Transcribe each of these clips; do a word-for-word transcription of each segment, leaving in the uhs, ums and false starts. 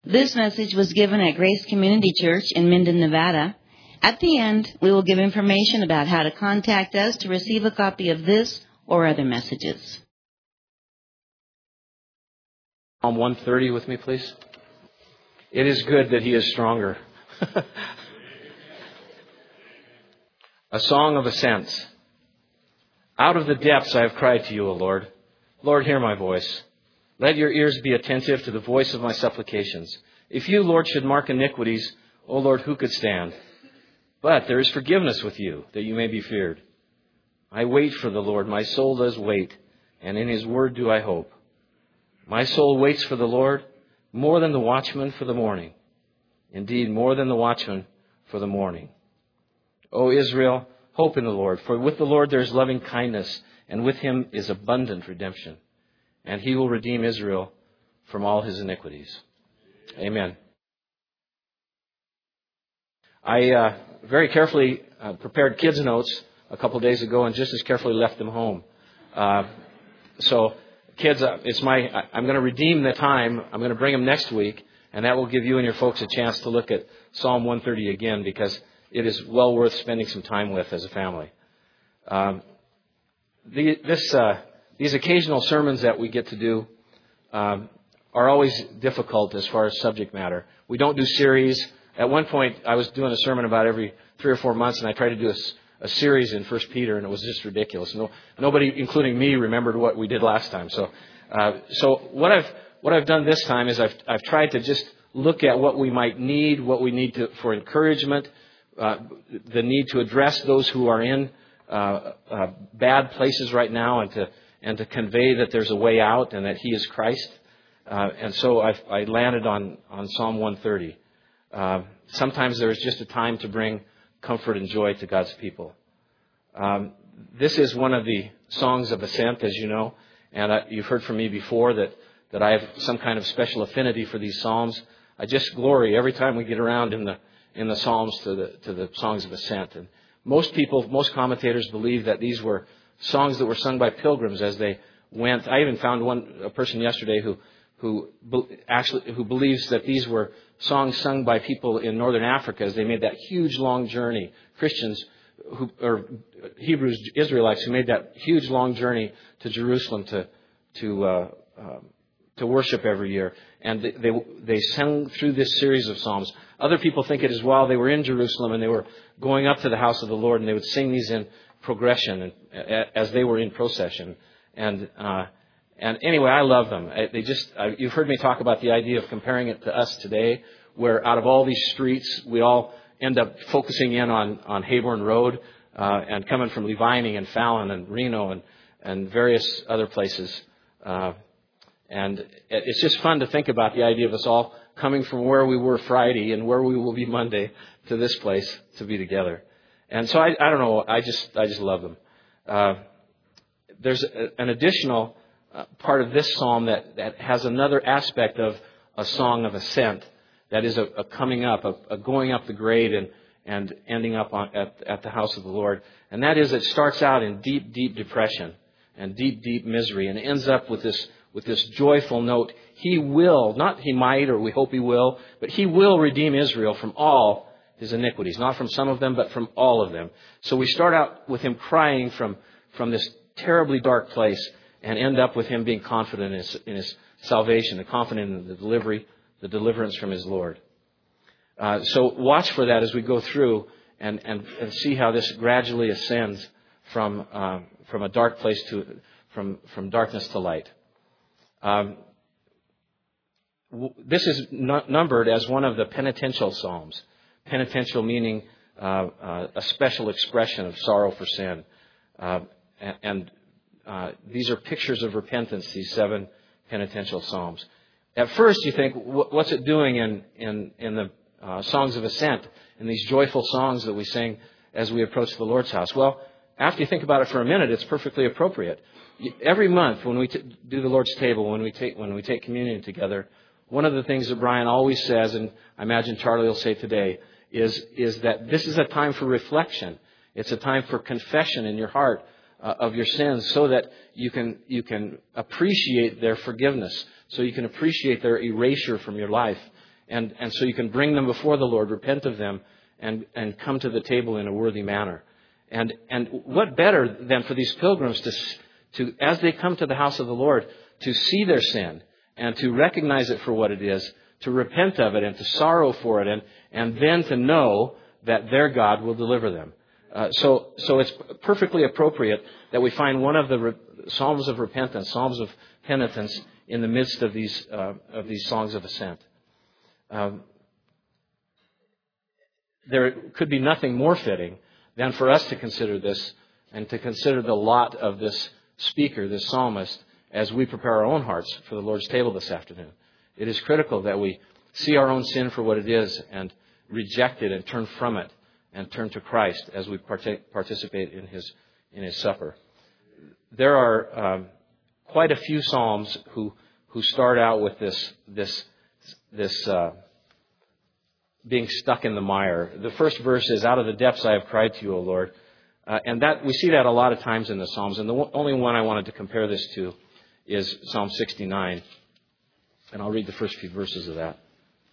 This message was given at Grace Community Church in Minden, Nevada. At the end, we will give information about how to contact us to receive a copy of this or other messages. Psalm one thirty with me, please. It is good that he is stronger. A song of ascents. Out of the depths I have cried to you, O Lord. Lord, hear my voice. Let your ears be attentive to the voice of my supplications. If you, Lord, should mark iniquities, O Lord, who could stand? But there is forgiveness with you, that you may be feared. I wait for the Lord. My soul does wait, and in his word do I hope. My soul waits for the Lord more than the watchman for the morning. Indeed, more than the watchman for the morning. O Israel, hope in the Lord. For with the Lord there is loving kindness, and with him is abundant redemption. And he will redeem Israel from all his iniquities. Amen. I uh, very carefully uh, prepared kids' notes a couple of days ago and just as carefully left them home. Uh, so, kids, uh, it's my. I, I'm going to redeem the time. I'm going to bring them next week, and that will give you and your folks a chance to look at Psalm one thirty again, because it is well worth spending some time with as a family. Um, the, this. Uh, These occasional sermons that we get to do um, are always difficult as far as subject matter. We don't do series. At one point, I was doing a sermon about every three or four months, and I tried to do a, a series in First Peter, and it was just ridiculous. No, nobody, including me, remembered what we did last time. So, uh, so what I've what I've done this time is I've I've tried to just look at what we might need, what we need to for encouragement, uh, the need to address those who are in uh, uh, bad places right now, and to and to convey that there's a way out and that he is Christ. Uh, and so I've, I landed on, on Psalm one thirty. Uh, sometimes there is just a time to bring comfort and joy to God's people. Um, this is one of the songs of ascent, as you know, and I, you've heard from me before that, that I have some kind of special affinity for these psalms. I just glory every time we get around in the in the psalms to the to the songs of ascent. And most people, most commentators believe that these were songs that were sung by pilgrims as they went. I even found one a person yesterday who who actually who believes that these were songs sung by people in northern Africa as they made that huge long journey. Christians who or Hebrews, Israelites who made that huge long journey to Jerusalem to to uh, uh, to worship every year, and they, they they sang through this series of psalms. Other people think it is while they were in Jerusalem and they were going up to the house of the Lord, and they would sing these in progression and as they were in procession. And uh, and anyway, I love them. They just uh, you've heard me talk about the idea of comparing it to us today, where out of all these streets, we all end up focusing in on on Hayborn Road uh, and coming from Levining and Fallon and Reno and and various other places. Uh, and it's just fun to think about the idea of us all coming from where we were Friday and where we will be Monday to this place to be together. And so I, I don't know. I just I just love them. Uh, there's a, an additional uh, part of this psalm that, that has another aspect of a song of ascent. That is a, a coming up, a, a going up the grade and and ending up on, at at the house of the Lord. And that is, it starts out in deep, deep depression and deep, deep misery, and ends up with this with this joyful note. He will, not he might, or we hope he will, but he will redeem Israel from all his iniquities, not from some of them, but from all of them. So we start out with him crying from, from this terribly dark place, and end up with him being confident in his, in his salvation, and confident in the delivery, the deliverance from his Lord. Uh, so watch for that as we go through and, and, and see how this gradually ascends from uh, from a dark place to from from darkness to light. Um, w- this is n- numbered as one of the penitential psalms. Penitential meaning uh, uh, a special expression of sorrow for sin. Uh, and and uh, these are pictures of repentance, these seven penitential psalms. At first you think, what's it doing in, in, in the uh, songs of ascent, in these joyful songs that we sing as we approach the Lord's house? Well, after you think about it for a minute, it's perfectly appropriate. Every month when we t- do the Lord's table, when we take when we take communion together, one of the things that Brian always says, and I imagine Charlie will say today, is is that this is a time for reflection. It's a time for confession in your heart uh, of your sins, so that you can you can appreciate their forgiveness, so you can appreciate their erasure from your life, And, and so you can bring them before the Lord, repent of them, and, and come to the table in a worthy manner. And, and what better than for these pilgrims to, to, as they come to the house of the Lord, to see their sin and to recognize it for what it is, to repent of it and to sorrow for it, and, and then to know that their God will deliver them. Uh, so, so it's perfectly appropriate that we find one of the re- Psalms of repentance, Psalms of penitence, in the midst of these uh, of these songs of ascent. Um, there could be nothing more fitting than for us to consider this and to consider the lot of this speaker, this psalmist, as we prepare our own hearts for the Lord's table this afternoon. It is critical that we see our own sin for what it is and reject it and turn from it and turn to Christ as we partake, participate in His in His supper. There are um, quite a few psalms who who start out with this this this uh, being stuck in the mire. The first verse is, "Out of the depths I have cried to you, O Lord," uh, and that we see that a lot of times in the Psalms. And the w- only one I wanted to compare this to is Psalm sixty-nine, and I'll read the first few verses of that.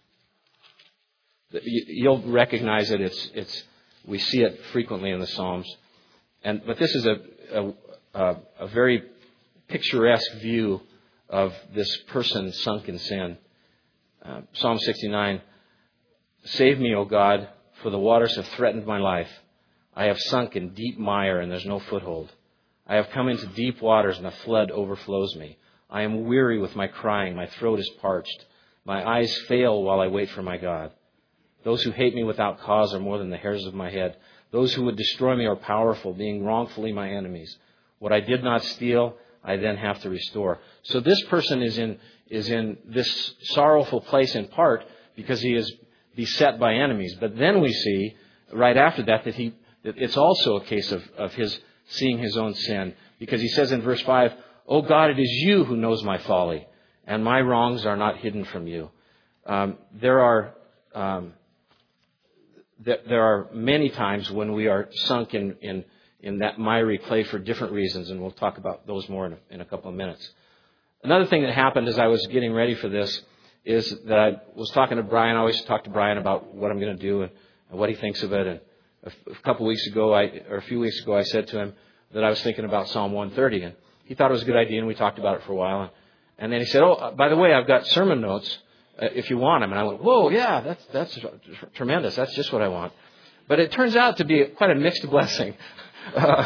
You'll recognize it. It's it's we see it frequently in the Psalms, and but this is a a, a, a very picturesque view of this person sunk in sin. Uh, Psalm sixty-nine: "Save me, O God, for the waters have threatened my life. I have sunk in deep mire, and there's no foothold. I have come into deep waters, and a flood overflows me. I am weary with my crying. My throat is parched. My eyes fail while I wait for my God. Those who hate me without cause are more than the hairs of my head. Those who would destroy me are powerful, being wrongfully my enemies. What I did not steal, I then have to restore." So this person is in is in this sorrowful place in part because he is beset by enemies. But then we see right after that that he that it's also a case of, of his seeing his own sin, because he says in verse five, "O God, it is you who knows my folly, and my wrongs are not hidden from you." Um, there are um, There are many times when we are sunk in, in, in that miry clay for different reasons, and we'll talk about those more in a, in a couple of minutes. Another thing that happened as I was getting ready for this is that I was talking to Brian. I always talk to Brian about what I'm going to do and, and what he thinks of it. And a, a couple of weeks ago, I, or a few weeks ago, I said to him that I was thinking about Psalm one thirty, and he thought it was a good idea, and we talked about it for a while. And, and then he said, "Oh, by the way, I've got sermon notes if you want them." And I went, "Whoa, yeah, that's that's tremendous. That's just what I want." But it turns out to be quite a mixed blessing. Uh,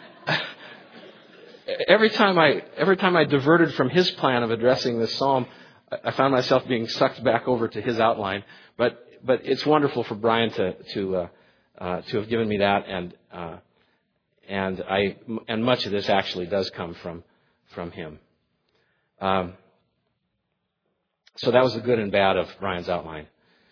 every time I every time I diverted from his plan of addressing this psalm, I found myself being sucked back over to his outline. But but it's wonderful for Brian to to uh, uh, to have given me that, and uh, and I and much of this actually does come from from him. Um, So that was the good and bad of Brian's outline.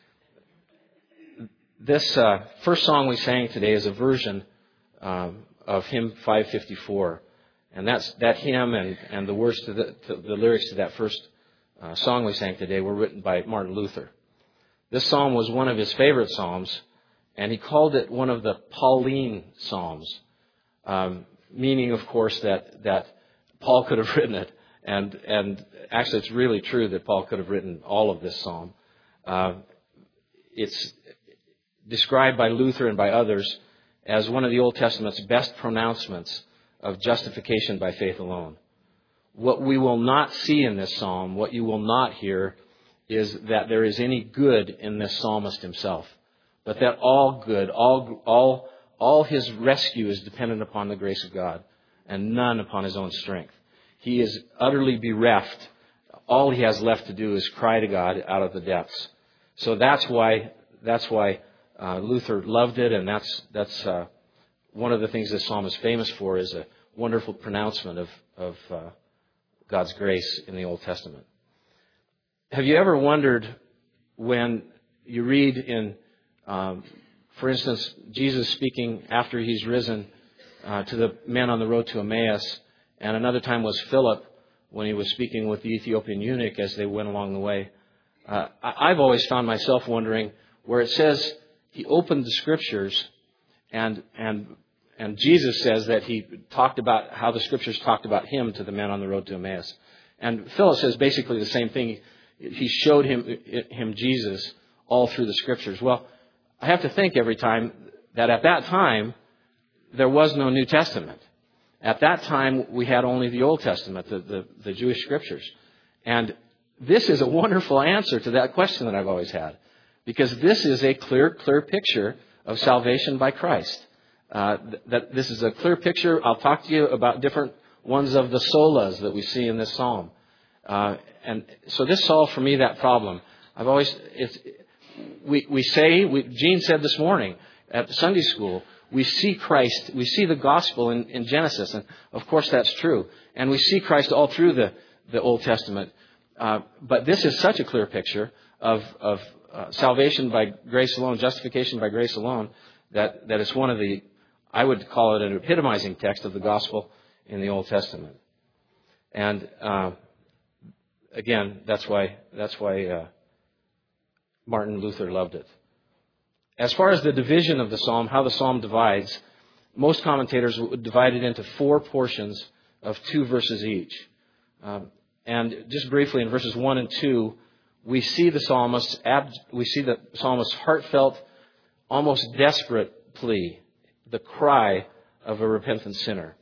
This uh, first song we sang today is a version um, of hymn five fifty-four. And that's that hymn and, and the words to the, to the lyrics to that first uh, song we sang today were written by Martin Luther. This psalm was one of his favorite psalms, and he called it one of the Pauline psalms, um, meaning, of course, that that Paul could have written it. And and actually, it's really true that Paul could have written all of this psalm. Uh, it's described by Luther and by others as one of the Old Testament's best pronouncements of justification by faith alone. What we will not see in this psalm, what you will not hear, is that there is any good in this psalmist himself, but that all good, all all all his rescue is dependent upon the grace of God, and none upon his own strength. He is utterly bereft. All he has left to do is cry to God out of the depths. So that's why that's why uh, Luther loved it, and that's that's uh, one of the things this psalm is famous for, is a wonderful pronouncement of of uh, God's grace in the Old Testament. Have you ever wondered when you read in, um, for instance, Jesus speaking after he's risen uh, to the men on the road to Emmaus, and another time was Philip when he was speaking with the Ethiopian eunuch as they went along the way. Uh, I've always found myself wondering where it says he opened the Scriptures, and and and Jesus says that he talked about how the Scriptures talked about him to the men on the road to Emmaus. And Philip says basically the same thing. he showed him, him Jesus all through the Scriptures. Well, I have to think every time that at that time, there was no New Testament. At that time, we had only the Old Testament, the, the, the Jewish Scriptures. And this is a wonderful answer to that question that I've always had. Because this is a clear, clear picture of salvation by Christ. Uh, that this is a clear picture. I'll talk to you about different ones of the solas that we see in this psalm. Uh, and so this solved for me that problem. I've always, it's, we, we say, we, Gene said this morning at Sunday school, we see Christ, we see the gospel in, in Genesis. And of course that's true. And we see Christ all through the, the Old Testament. Uh, but this is such a clear picture of, of uh, salvation by grace alone, justification by grace alone, that, that it's one of the, I would call it an epitomizing text of the gospel in the Old Testament. And uh, again, that's why that's why uh, Martin Luther loved it. As far as the division of the psalm, how the psalm divides, most commentators would divide it into four portions of two verses each. Um, and just briefly, in verses one and two, we see the psalmist's ab- we see the psalmist's heartfelt, almost desperate plea, the cry of a repentant sinner.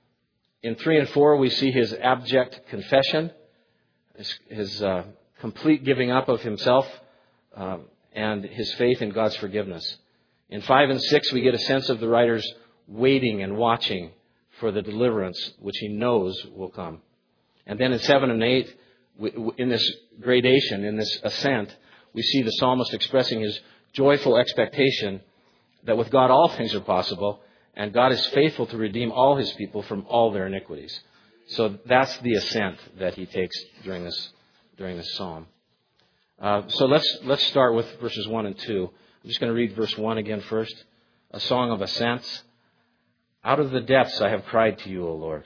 In three and four, we see his abject confession, his, his uh, complete giving up of himself, uh, and his faith in God's forgiveness. In five and six, we get a sense of the writer's waiting and watching for the deliverance which he knows will come. And then in seven and eight, in this gradation, in this ascent, we see the psalmist expressing his joyful expectation that with God all things are possible, and God is faithful to redeem all his people from all their iniquities. So that's the ascent that he takes during this during this psalm. Uh, so let's let's start with verses one and two. I'm just going to read verse one again first. A song of ascents. Out of the depths I have cried to you, O Lord.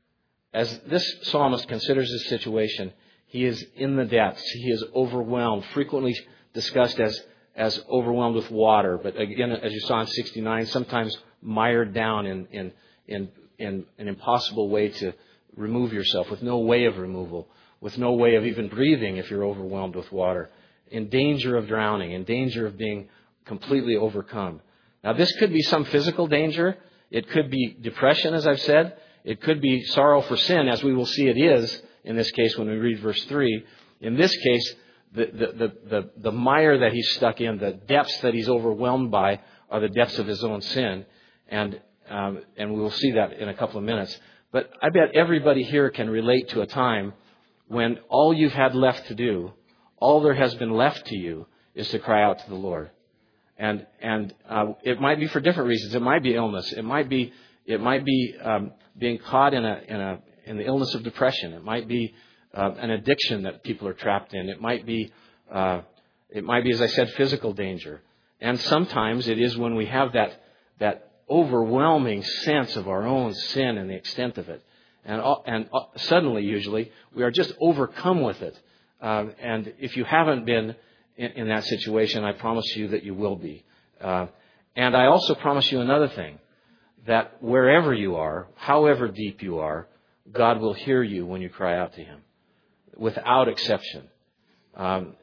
As this psalmist considers his situation, he is in the depths. He is overwhelmed, frequently discussed as as overwhelmed with water. But again, as you saw in sixty-nine, sometimes mired down in, in, in, in an impossible way to remove yourself, with no way of removal, with no way of even breathing if you're overwhelmed with water, in danger of drowning, in danger of being completely overcome. Now, this could be some physical danger. It could be depression, as I've said. It could be sorrow for sin, as we will see it is in this case when we read verse three. In this case, the, the, the, the, the mire that he's stuck in, the depths that he's overwhelmed by, are the depths of his own sin. And um, and we will see that in a couple of minutes. But I bet everybody here can relate to a time when all you've had left to do, all there has been left to you, is to cry out to the Lord. And and uh, it might be for different reasons. It might be illness. It might be it might be um, being caught in a in a in the illness of depression. It might be uh, an addiction that people are trapped in. It might be uh, it might be, as I said, physical danger. And sometimes it is when we have that that overwhelming sense of our own sin and the extent of it. And and suddenly, usually, we are just overcome with it. Uh, and if you haven't been in, in that situation, I promise you that you will be. Uh, and I also promise you another thing, that wherever you are, however deep you are, God will hear you when you cry out to Him, without exception. Um,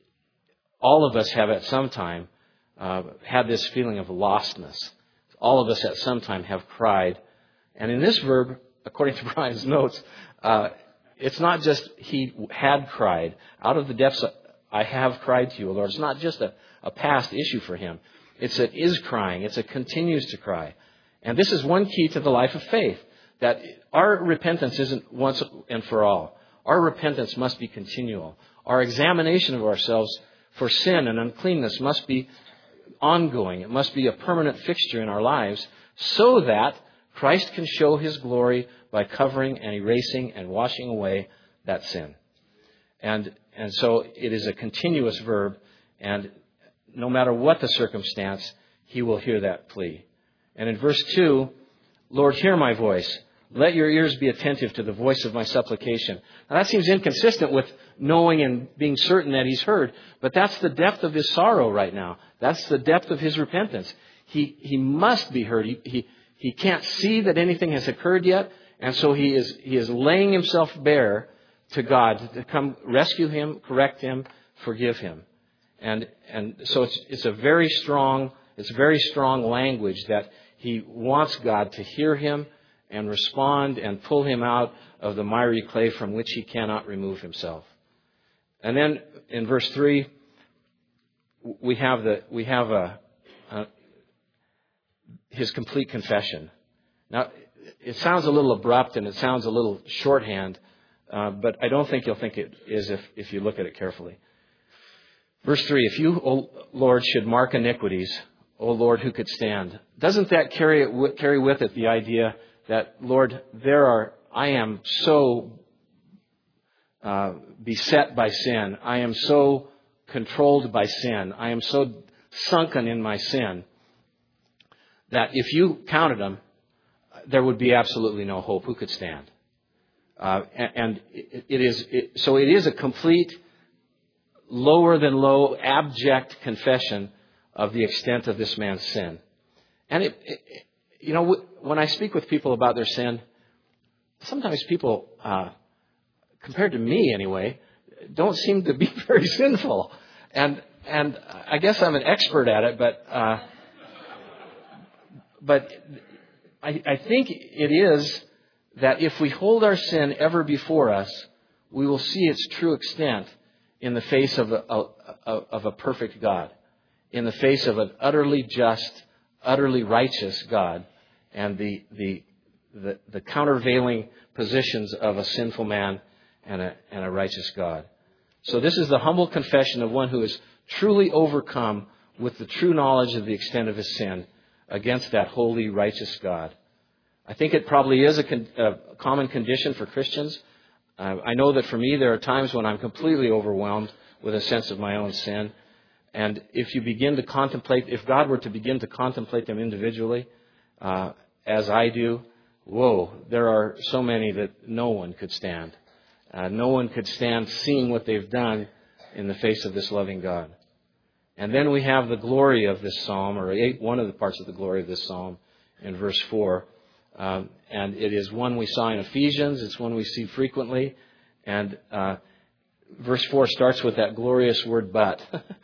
all of us have at some time uh, had this feeling of lostness. All of us at some time have cried. And in this verb, according to Brian's notes, uh, it's not just he had cried. Out of the depths I have cried to you, O Lord. It's not just a, a past issue for him. It's a is crying. It's a continues to cry. And this is one key to the life of faith, that our repentance isn't once and for all. Our repentance must be continual. Our examination of ourselves for sin and uncleanness must be ongoing. It must be a permanent fixture in our lives so that Christ can show His glory by covering and erasing and washing away that sin. And and so it is a continuous verb, and no matter what the circumstance, He will hear that plea. And in verse two, Lord, hear my voice. Let your ears be attentive to the voice of my supplication. Now that seems inconsistent with knowing and being certain that He's heard, but that's the depth of his sorrow right now. That's the depth of his repentance. He he must be heard. He he he can't see that anything has occurred yet, and so he is he is laying himself bare to God, to come rescue him, correct him, forgive him. And and so it's it's a very strong, it's very strong language that he wants God to hear him and respond and pull him out of the miry clay from which he cannot remove himself. And then in verse three, we have the we have a, a his complete confession. Now, it sounds a little abrupt and it sounds a little shorthand, uh, but I don't think you'll think it is if, if you look at it carefully. Verse three, if you, O Lord, should mark iniquities, O Lord, who could stand? Doesn't that carry it, carry with it the idea that, Lord, there are, I am so uh, beset by sin. I am so controlled by sin. I am so sunken in my sin that if you counted them, there would be absolutely no hope. Who could stand? Uh, and and it, it is it, so. It is a complete, lower than low, abject confession of the extent of this man's sin. And it, it, you know, when I speak with people about their sin, sometimes people, uh, compared to me anyway, don't seem to be very sinful. And and I guess I'm an expert at it, but uh, but. I, I think it is that if we hold our sin ever before us, we will see its true extent in the face of a, a, of a perfect God, in the face of an utterly just, utterly righteous God, and the the the, the countervailing positions of a sinful man and a, and a righteous God. So this is the humble confession of one who is truly overcome with the true knowledge of the extent of his sin against that holy, righteous God. I think it probably is a, con- a common condition for Christians. Uh, I know that for me, there are times when I'm completely overwhelmed with a sense of my own sin. And if you begin to contemplate, if God were to begin to contemplate them individually, uh, as I do, whoa, there are so many that no one could stand. Uh, no one could stand seeing what they've done in the face of this loving God. And then we have the glory of this psalm, or eight, one of the parts of the glory of this psalm in verse four. Um, and it is one we saw in Ephesians. It's one we see frequently. And uh, verse four starts with that glorious word, but.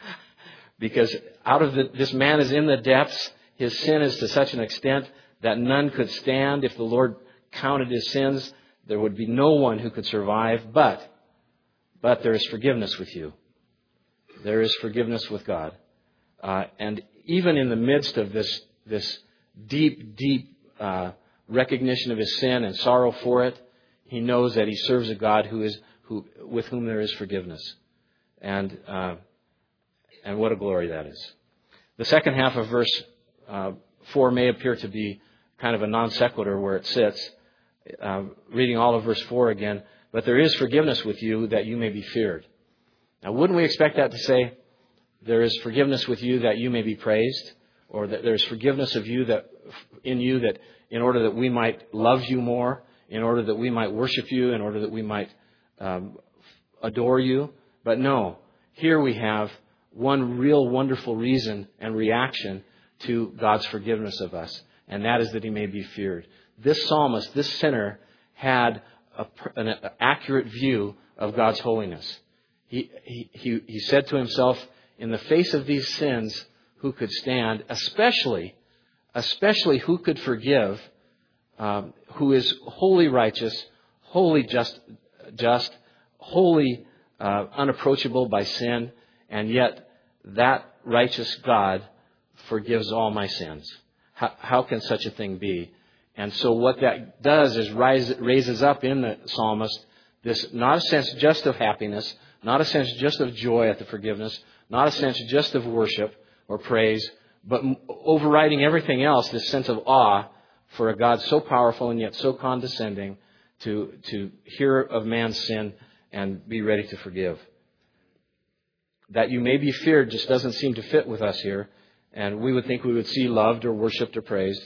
Because out of the, this man is in the depths. His sin is to such an extent that none could stand. If the Lord counted his sins, there would be no one who could survive. But, but there is forgiveness with you. There is forgiveness with God. Uh, and even in the midst of this, this deep, deep uh, recognition of his sin and sorrow for it, he knows that he serves a God who is who with whom there is forgiveness. And uh, and what a glory that is. The second half of verse uh, four may appear to be kind of a non sequitur where it sits. Uh, reading all of verse four again, but there is forgiveness with you that you may be feared. Now, wouldn't we expect that to say, there is forgiveness with you that you may be praised, or that there is forgiveness of you that in you that in order that we might love you more, in order that we might worship you, in order that we might um, adore you? But no, here we have one real wonderful reason and reaction to God's forgiveness of us, and that is that he may be feared. This psalmist, this sinner, had a, an, an accurate view of God's holiness. He, he, he, he said to himself, in the face of these sins, who could stand, especially, especially who could forgive, um, who is wholly righteous, wholly just, just, wholly uh, unapproachable by sin, and yet that righteous God forgives all my sins. How, how can such a thing be? And so what that does is rise, raises up in the psalmist this, not a sense just of happiness, not a sense just of joy at the forgiveness, not a sense just of worship or praise, but overriding everything else, this sense of awe for a God so powerful and yet so condescending to, to hear of man's sin and be ready to forgive. That you may be feared just doesn't seem to fit with us here, and we would think we would see loved or worshipped or praised.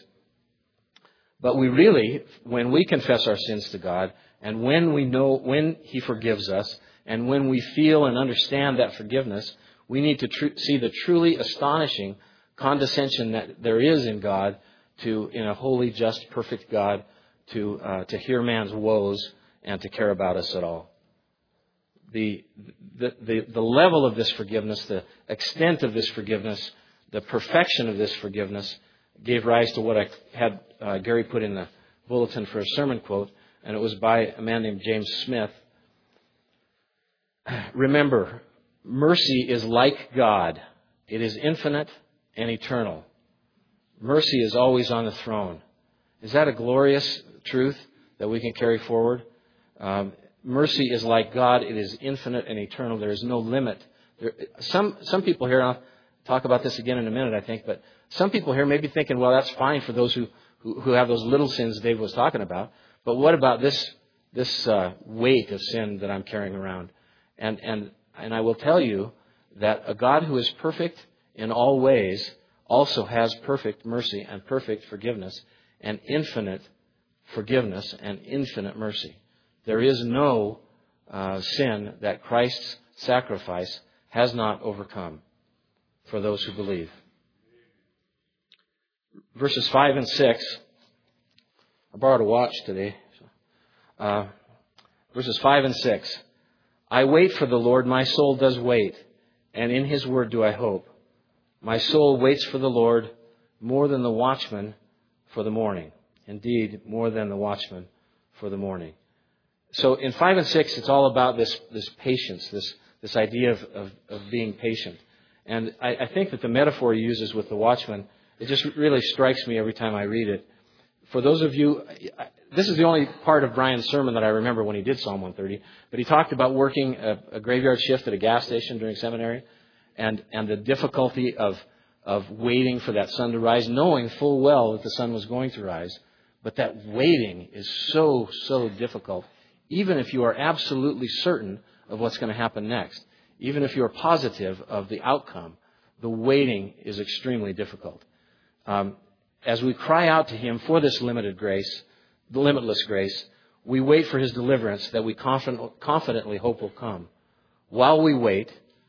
But we really, when we confess our sins to God, and when we know, when he forgives us, and when we feel and understand that forgiveness, we need to tr- see the truly astonishing condescension that there is in God to, in a holy, just, perfect God, to uh, to hear man's woes and to care about us at all. the, the, the, the level of this forgiveness, the extent of this forgiveness, the perfection of this forgiveness gave rise to what I had uh, Gary put in the bulletin for a sermon quote, and it was by a man named James Smith. Remember, mercy is like God. It is infinite and eternal. Mercy is always on the throne. Is that a glorious truth that we can carry forward? Um, mercy is like God. It is infinite and eternal. There is no limit. There, some some people here, I'll talk about this again in a minute, I think, but some people here may be thinking, well, that's fine for those who, who, who have those little sins Dave was talking about. But what about this this uh, weight of sin that I'm carrying around? And and and I will tell you that a God who is perfect in all ways also has perfect mercy and perfect forgiveness and infinite forgiveness and infinite mercy. There is no uh, sin that Christ's sacrifice has not overcome for those who believe. Verses five and six. I borrowed a watch today. Uh, verses five and six. I wait for the Lord, my soul does wait, and in His word do I hope. My soul waits for the Lord more than the watchman for the morning. Indeed, more than the watchman for the morning. So in five and six, it's all about this, this patience, this, this idea of, of, of being patient. And I, I think that the metaphor he uses with the watchman, it just really strikes me every time I read it. For those of you, this is the only part of Brian's sermon that I remember when he did Psalm one thirty, but he talked about working a, a graveyard shift at a gas station during seminary and, and the difficulty of, of waiting for that sun to rise, knowing full well that the sun was going to rise. But that waiting is so, so difficult, even if you are absolutely certain of what's going to happen next. Even if you're positive of the outcome, the waiting is extremely difficult. Um, as we cry out to Him for this limited grace, the limitless grace, we wait for His deliverance that we confident, confidently hope will come. While we wait,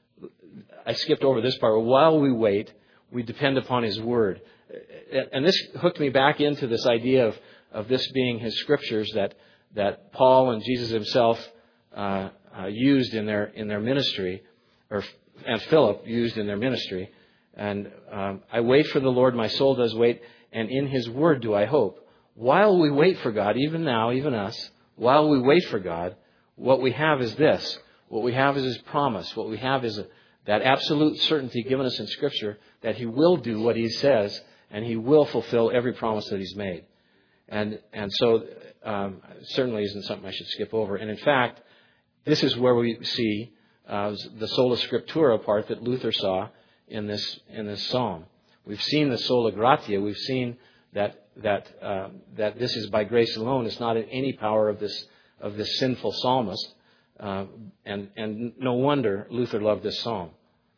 I skipped over this part, while we wait, we depend upon His Word. And this hooked me back into this idea of, of this being His Scriptures that, that Paul and Jesus Himself uh, uh, used in their in their ministry, or and Philip used in their ministry. And um, I wait for the Lord, my soul does wait, and in His Word do I hope. While we wait for God, even now, even us, while we wait for God, what we have is this. What we have is His promise. What we have is a, that absolute certainty given us in Scripture that He will do what He says, and He will fulfill every promise that He's made. And and so um, certainly isn't something I should skip over. And in fact, this is where we see uh, the sola scriptura part that Luther saw in this in this psalm. We've seen the sola gratia. We've seen that that uh, that this is by grace alone. It's not in any power of this of this sinful psalmist. Uh, and and no wonder Luther loved this psalm.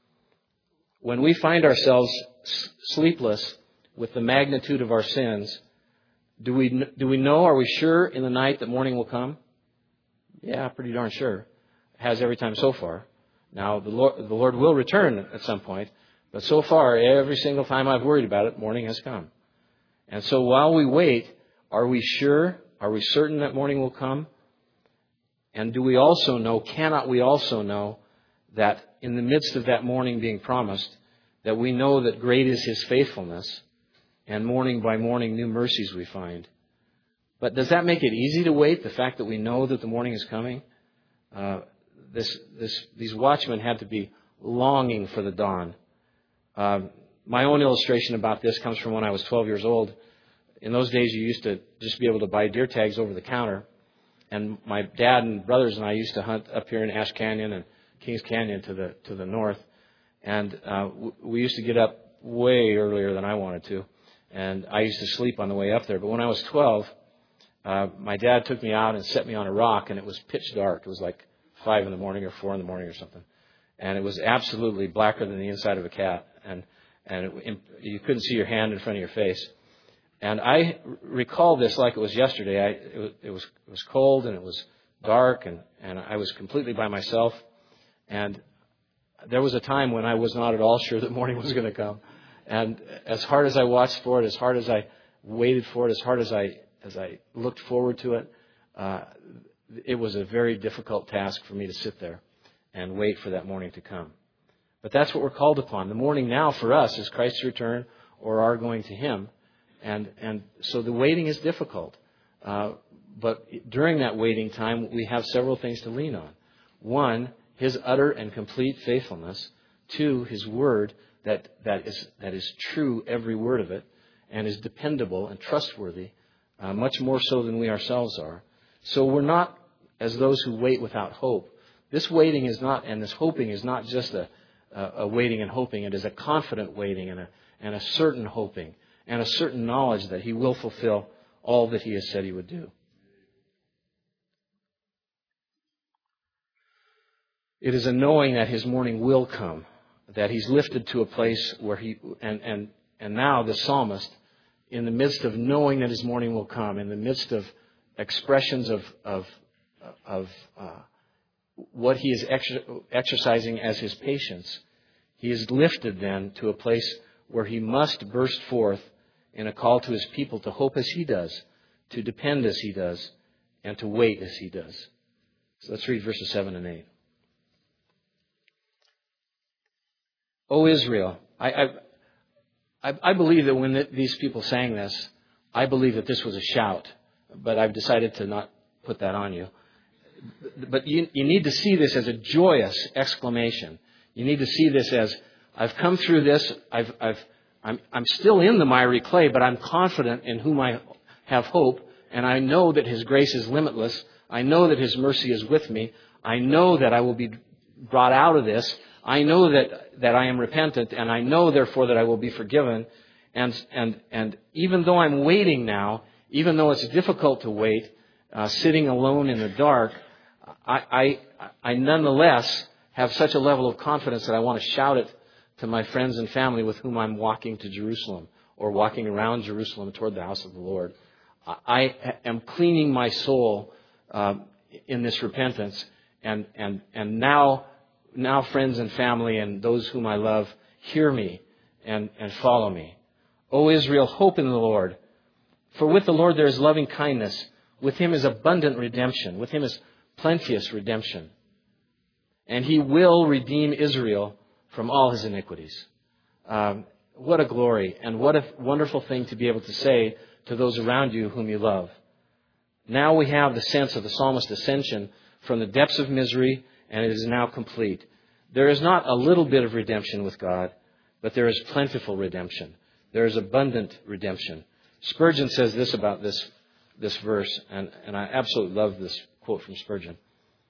When we find ourselves sleepless with the magnitude of our sins, do we do we know? Are we sure in the night that morning will come? Yeah, pretty darn sure. Has every time so far. Now the Lord the Lord will return at some point, but so far every single time I've worried about it, morning has come. And so while we wait, are we sure? Are we certain that morning will come? And do we also know, cannot we also know, that in the midst of that morning being promised, that we know that great is His faithfulness, and morning by morning new mercies we find. But does that make it easy to wait, the fact that we know that the morning is coming? Uh, this, this, these watchmen had to be longing for the dawn. Um, my own illustration about this comes from when I was twelve years old. In those days, you used to just be able to buy deer tags over the counter. And my dad and brothers and I used to hunt up here in Ash Canyon and Kings Canyon to the to the north. And uh, we used to get up way earlier than I wanted to. And I used to sleep on the way up there. But when I was twelve, uh, my dad took me out and set me on a rock, and it was pitch dark. It was like five in the morning or four in the morning or something. And it was absolutely blacker than the inside of a cat. And, and it, you couldn't see your hand in front of your face. And I recall this like it was yesterday. I, it, was, it was it was cold and it was dark, and, and I was completely by myself. And there was a time when I was not at all sure that morning was going to come. And as hard as I watched for it, as hard as I waited for it, as hard as I as I looked forward to it, uh, it was a very difficult task for me to sit there and wait for that morning to come. But that's what we're called upon. The morning now for us is Christ's return or our going to Him. And and so the waiting is difficult. Uh, but during that waiting time, we have several things to lean on. One, His utter and complete faithfulness. Two, His word that, that is that is true, every word of it, and is dependable and trustworthy, uh, much more so than we ourselves are. So we're not as those who wait without hope. This waiting is not, and this hoping is not just a, a, a waiting and hoping. It is a confident waiting and a, and a certain hoping and a certain knowledge that He will fulfill all that He has said He would do. It is a knowing that His morning will come, that He's lifted to a place where He, and, and, and now the psalmist, in the midst of knowing that His morning will come, in the midst of expressions of, of, of uh, what He is exer- exercising as His patience, He is lifted then to a place where He must burst forth in a call to His people to hope as He does, to depend as He does, and to wait as He does. So let's read verses seven and eight. O Israel, I, I, I, I believe that when the, these people sang this, I believe that this was a shout, but I've decided to not put that on you. But you, you need to see this as a joyous exclamation. You need to see this as, I've come through this, I've, I've, I'm, I'm still in the miry clay, but I'm confident in whom I have hope, and I know that His grace is limitless. I know that His mercy is with me. I know that I will be brought out of this. I know that, that I am repentant, and I know, therefore, that I will be forgiven. And, and, and even though I'm waiting now, even though it's difficult to wait, uh, sitting alone in the dark, I, I, I nonetheless have such a level of confidence that I want to shout it to my friends and family with whom I'm walking to Jerusalem or walking around Jerusalem toward the house of the Lord. I am cleaning my soul uh, in this repentance, and and and now now friends and family and those whom I love, hear me and, and follow me. O Israel, hope in the Lord. For with the Lord there is loving kindness. With Him is abundant redemption. With Him is plenteous redemption. And He will redeem Israel from all his iniquities. Um, what a glory and what a wonderful thing to be able to say to those around you whom you love. Now we have the sense of the psalmist's ascension from the depths of misery, and it is now complete. There is not a little bit of redemption with God, but there is plentiful redemption. There is abundant redemption. Spurgeon says this about this, this verse, and, and I absolutely love this quote from Spurgeon.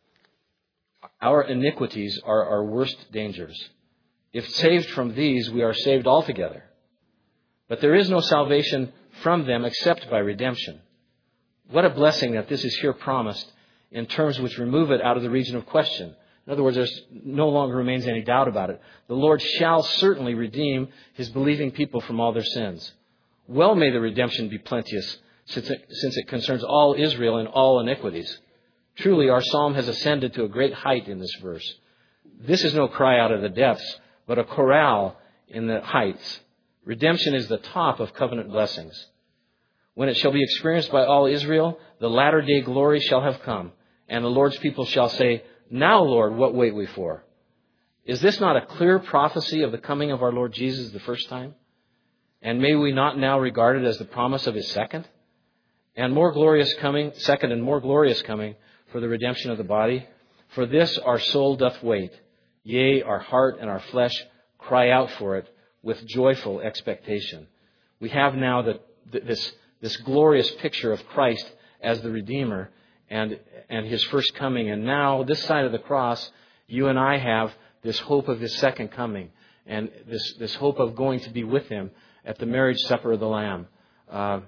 Our iniquities are our worst dangers. If saved from these, we are saved altogether. But there is no salvation from them except by redemption. What a blessing that this is here promised in terms which remove it out of the region of question. In other words, there no longer remains any doubt about it. The Lord shall certainly redeem His believing people from all their sins. Well may the redemption be plenteous, since it, since it concerns all Israel and all iniquities. Truly, our psalm has ascended to a great height in this verse. This is no cry out of the depths, but a chorale in the heights. Redemption is the top of covenant blessings. When it shall be experienced by all Israel, the latter day glory shall have come, and the Lord's people shall say, Now, Lord, what wait we for? Is this not a clear prophecy of the coming of our Lord Jesus the first time? And may we not now regard it as the promise of His second? And more glorious coming, second and more glorious coming for the redemption of the body? For this our soul doth wait. Yea, our heart and our flesh cry out for it with joyful expectation. We have now the, this, this glorious picture of Christ as the Redeemer and, and His first coming. And now, this side of the cross, you and I have this hope of His second coming and this, this hope of going to be with Him at the marriage supper of the Lamb. Uh,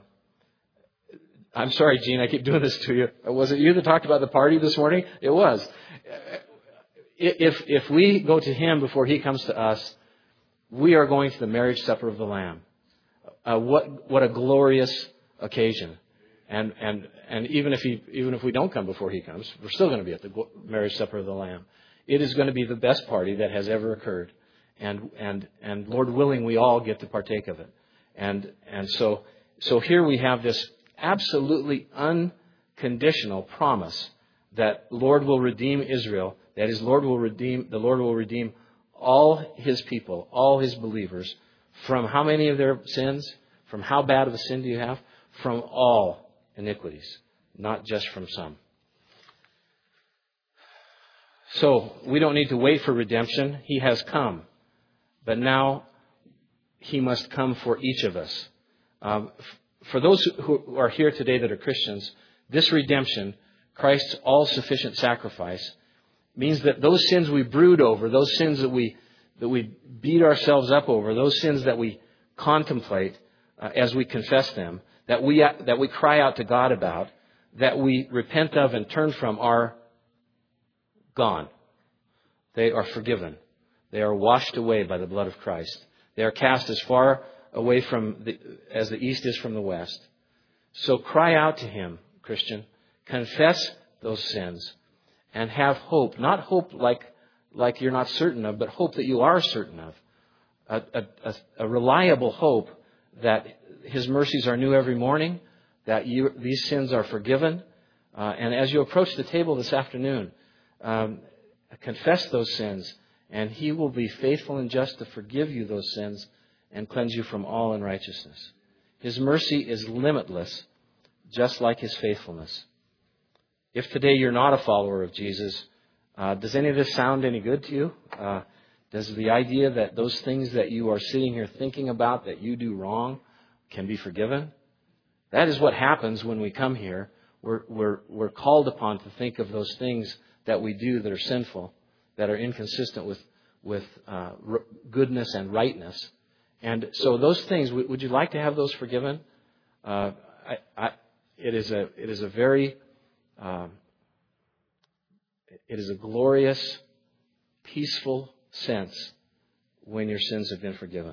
I'm sorry, Gene, I keep doing this to you. Was it you that talked about the party this morning? It was. If if we go to Him before He comes to us, we are going to the marriage supper of the Lamb. Uh, what what a glorious occasion! And and and even if he even if we don't come before He comes, we're still going to be at the marriage supper of the Lamb. It is going to be the best party that has ever occurred, and and and Lord willing, we all get to partake of it. And and so so here we have this absolutely unconditional promise that Lord will redeem Israel that his Lord will redeem, the Lord will redeem all his people, all his believers, from how many of their sins? From how bad of a sin do you have? From all iniquities, not just from some. So we don't need to wait for redemption. He has come. But now he must come for each of us. Um, for those who are here today that are Christians, this redemption, Christ's all-sufficient sacrifice, means that those sins we brood over, those sins that we that we beat ourselves up over, those sins that we contemplate uh, as we confess them, that we that we cry out to God about, that we repent of and turn from, are gone. They are forgiven. They are washed away by the blood of Christ. They are cast as far away from the, as the east is from the west. So cry out to him, Christian. Confess those sins and have hope. Not hope like, like you're not certain of, but hope that you are certain of. A, a, a reliable hope that his mercies are new every morning, that you, these sins are forgiven. Uh, and as you approach the table this afternoon, um, confess those sins, and he will be faithful and just to forgive you those sins and cleanse you from all unrighteousness. His mercy is limitless, just like his faithfulness. If today you're not a follower of Jesus, uh, does any of this sound any good to you? Uh, does the idea that those things that you are sitting here thinking about that you do wrong can be forgiven? That is what happens when we come here. We're, we're, we're called upon to think of those things that we do that are sinful, that are inconsistent with, with uh, r- goodness and rightness. And so those things, w- would you like to have those forgiven? Uh, I, I, it is a it is a very um, it is a glorious, peaceful sense when your sins have been forgiven.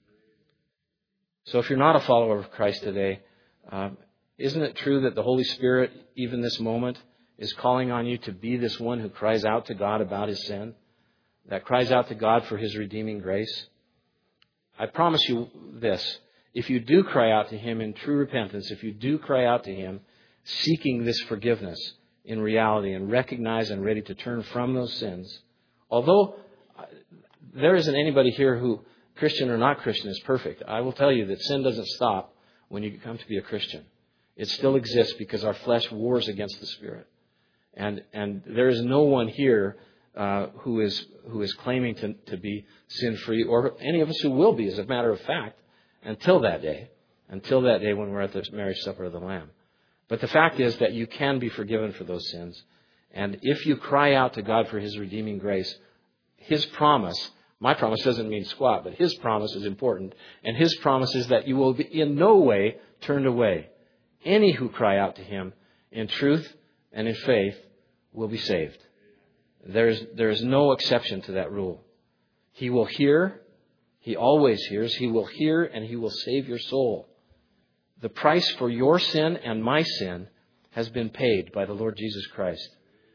So if you're not a follower of Christ today, um, isn't it true that the Holy Spirit, even this moment, is calling on you to be this one who cries out to God about his sin, that cries out to God for his redeeming grace? I promise you this. If you do cry out to him in true repentance, if you do cry out to him seeking this forgiveness in reality and recognize and ready to turn from those sins, although there isn't anybody here who, Christian or not Christian, is perfect, I will tell you that sin doesn't stop when you come to be a Christian. It still exists because our flesh wars against the Spirit. And and there is no one here uh, who is who is claiming to, to be sin-free, or any of us who will be, as a matter of fact, until that day, until that day when we're at the marriage supper of the Lamb. But the fact is that you can be forgiven for those sins. And if you cry out to God for his redeeming grace, his promise, my promise doesn't mean squat, but his promise is important. And his promise is that you will be in no way turned away. Any who cry out to him in truth and in faith will be saved. There is, there is no exception to that rule. He will hear. He always hears. He will hear and he will save your soul. The price for your sin and my sin has been paid by the Lord Jesus Christ.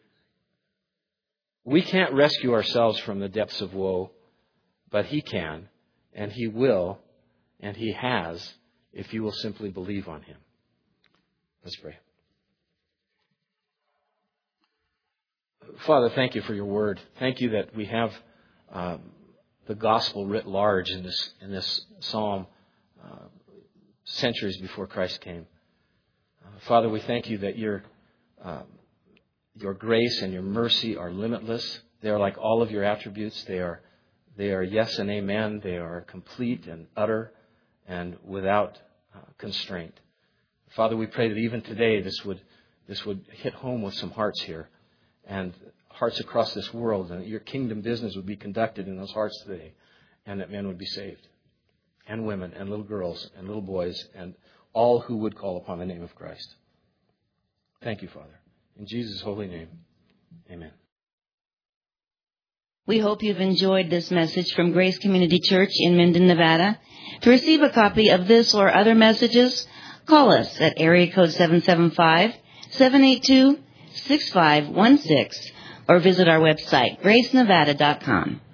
We can't rescue ourselves from the depths of woe, but he can, and he will, and he has, if you will simply believe on him. Let's pray. Father, thank you for your word. Thank you that we have um, the gospel writ large in this in this psalm uh, centuries before Christ came. Uh, Father, we thank you that your uh, your grace and your mercy are limitless. They are like all of your attributes. They are they are yes and amen. They are complete and utter and without uh, constraint. Father, we pray that even today this would this would hit home with some hearts here, and hearts across this world, and that your kingdom business would be conducted in those hearts today, and that men would be saved, and women, and little girls, and little boys, and all who would call upon the name of Christ. Thank you, Father. In Jesus' holy name, amen. We hope you've enjoyed this message from Grace Community Church in Minden, Nevada. To receive a copy of this or other messages, call us at area code seven seven five, seven eight two, six five one six or visit our website, grace nevada dot com.